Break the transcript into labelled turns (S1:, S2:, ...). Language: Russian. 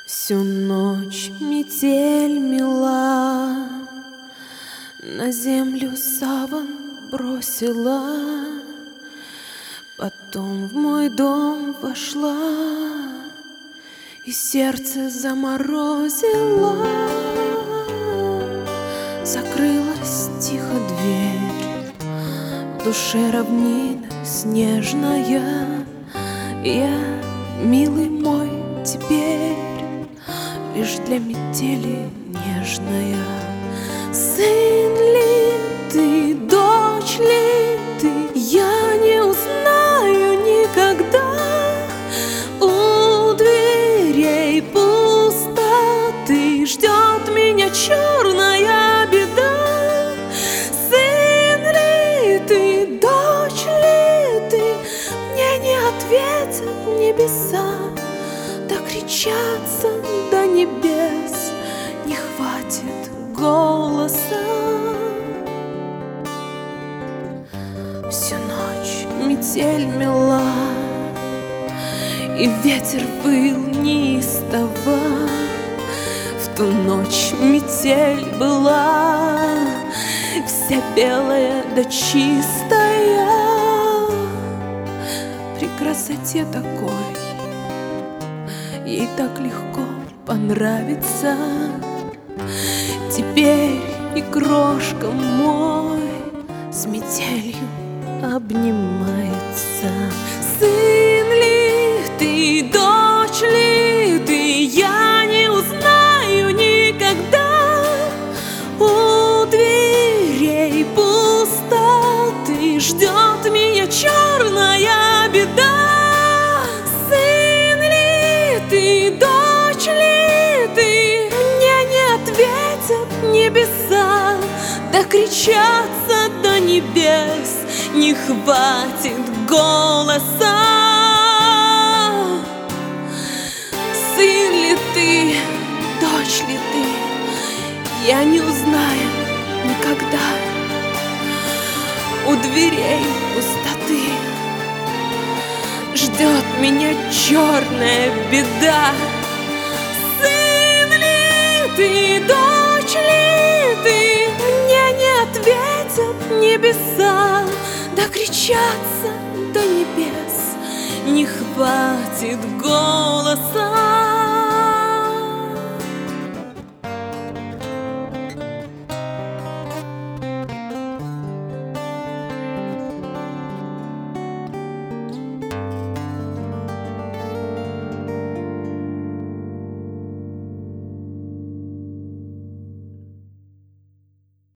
S1: Всю ночь метель мела, на землю саван бросила, потом в мой дом вошла и сердце заморозила. Закрылась тихо дверь, в душе равнина снежная. Я, милый мой, теперь лишь для метели нежная. Сын ли ты, дочь ли ты, я не узнаю никогда. У дверей пустоты ждет меня черная беда. Сын ли ты, дочь ли ты, мне не ответят небеса. Докричаться до небес не хватит голоса. Всю ночь метель мела, и ветер выл неистово. В ту ночь метель была вся белая да чистая. При красоте такой ей так легко понравится. Теперь и крошка мой с метелью обнимается. Сын ли ты, дочь ли ты, я не узнаю никогда. У дверей пустоты ждет меня черная беда. Сын ли ты, дочь ли ты, мне не ответят небеса. Докричаться до небес не хватит голоса. Сын ли ты, дочь ли ты, я не узнаю никогда. У дверей пустоты ждет меня черная беда. Сын ли ты, дочь ли ты, мне не ответят небеса. Докричаться до небес не хватит голоса.